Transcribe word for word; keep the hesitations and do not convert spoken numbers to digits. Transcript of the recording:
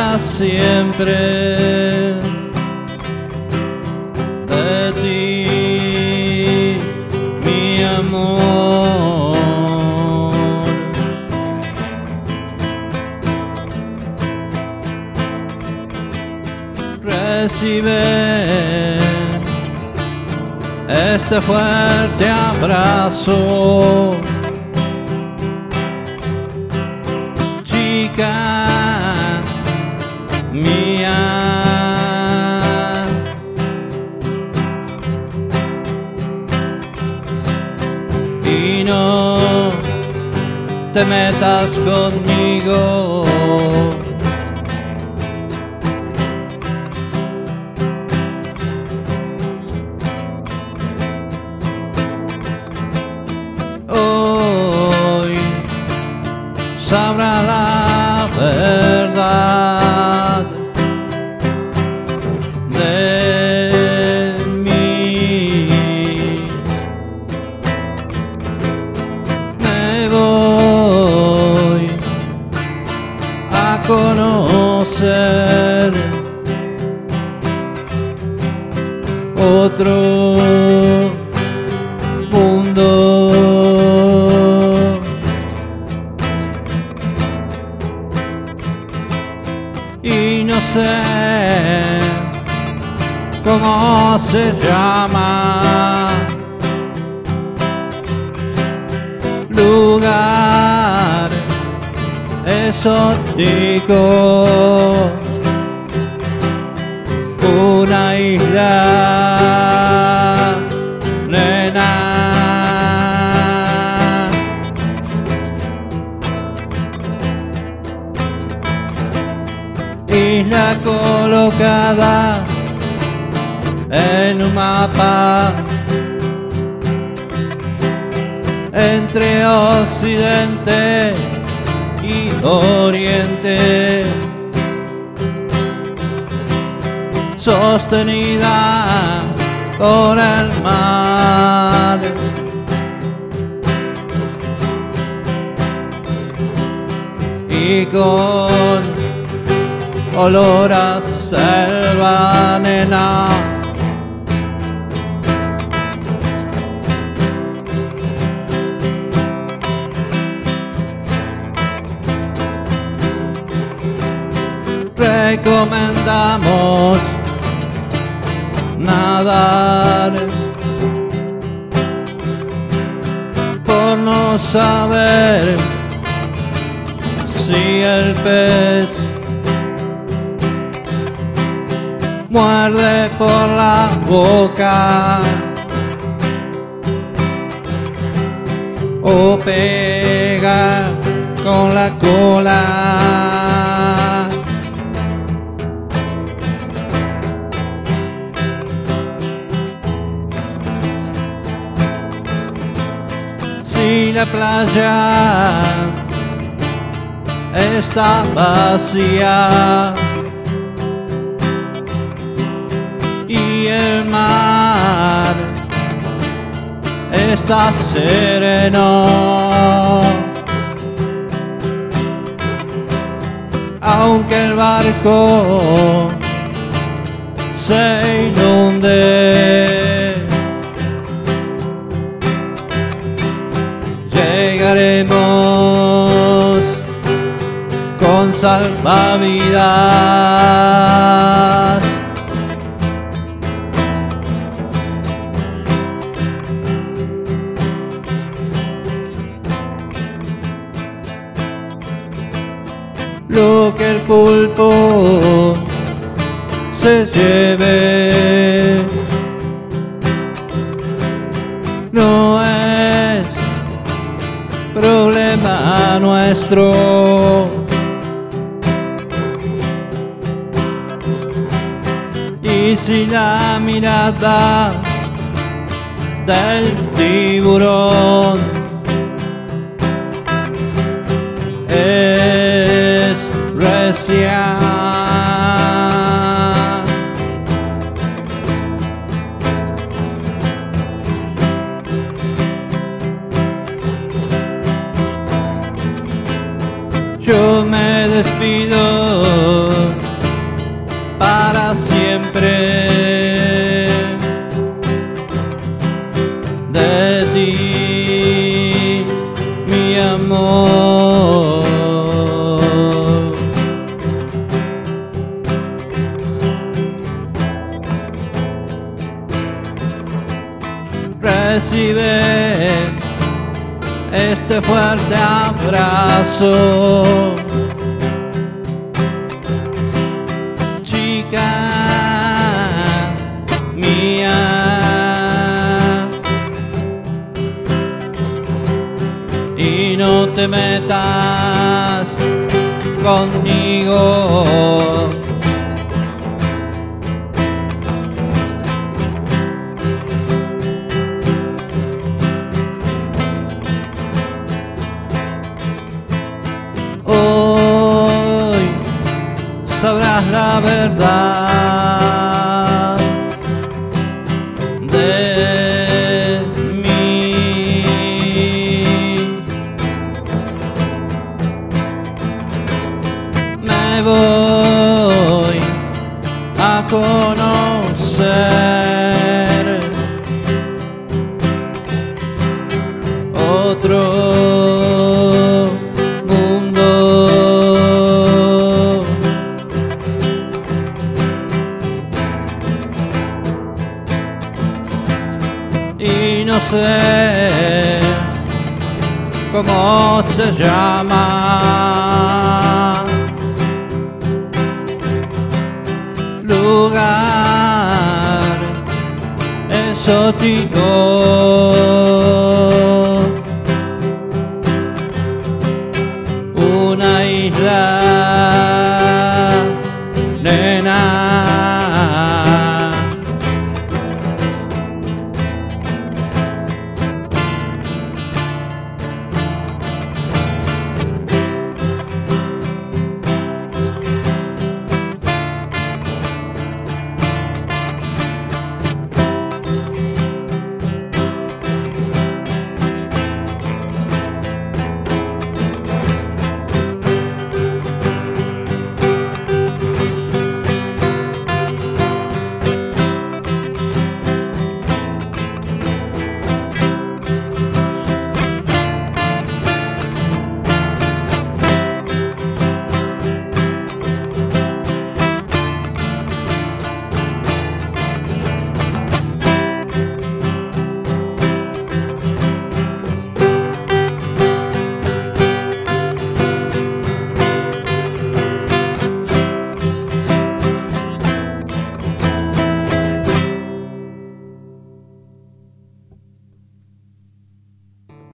para siempre de ti, mi amor. Recibe este fuerte abrazo, chica mía. Y no te metas conmigo, hoy sabrá la verdad de mí. Me voy a conocer otro mundo. Y no sé cómo se llama, lugar exótico, una isla, nena. Isla colocada en un mapa entre Occidente y Oriente, sostenida por el mar. Y con olor a selva, nena. Recomendamos nadar por no saber si el pez muerde por la boca o pega con la cola. Si la playa está vacía y el mar está sereno, aunque el barco se inunde, llegaremos con salvavidas. Lo que el pulpo se lleve no es problema nuestro. Y si la mirada del tiburón es recia, yo me despido recibe este fuerte abrazo. Chica mía, y no te metas conmigo. Hoy sabrás la verdad de mí. Me voy a conocer otro y no sé cómo se llama. Lugar exótico.